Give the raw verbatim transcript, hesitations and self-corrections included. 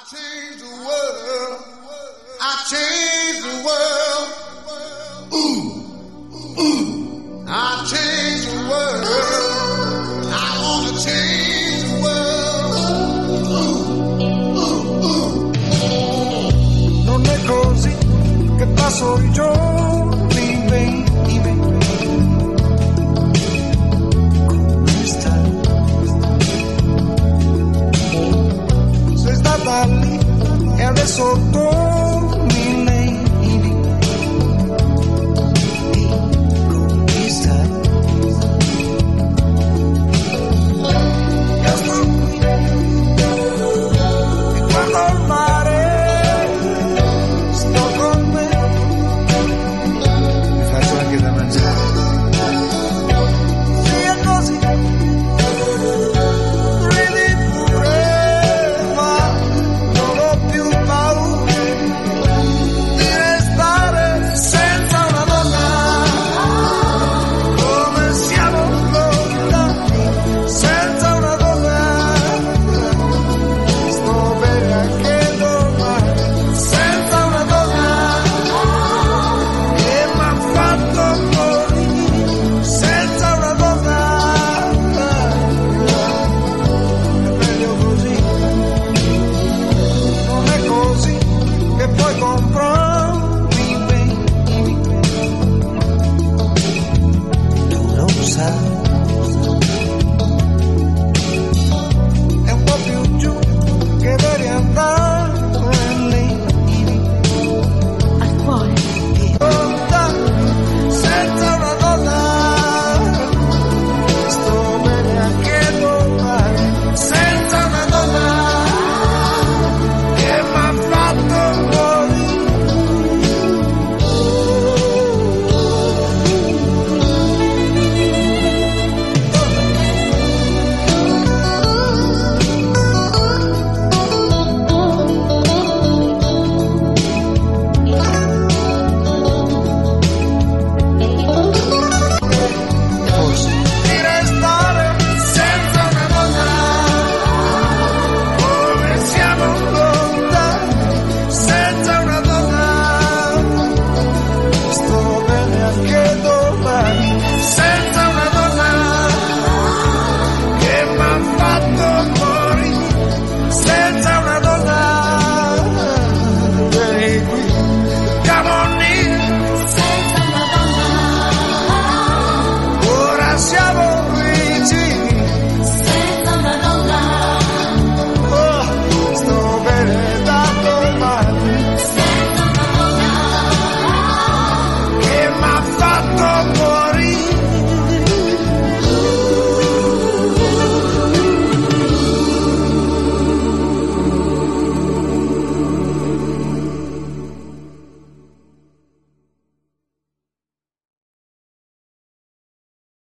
change the world. I change the world. Ooh, ooh. I change the world. I want to change the world. Ooh, ooh, ooh. Non è così che passo i giorni, baby. Come stai? Sei stata lì e adesso torno.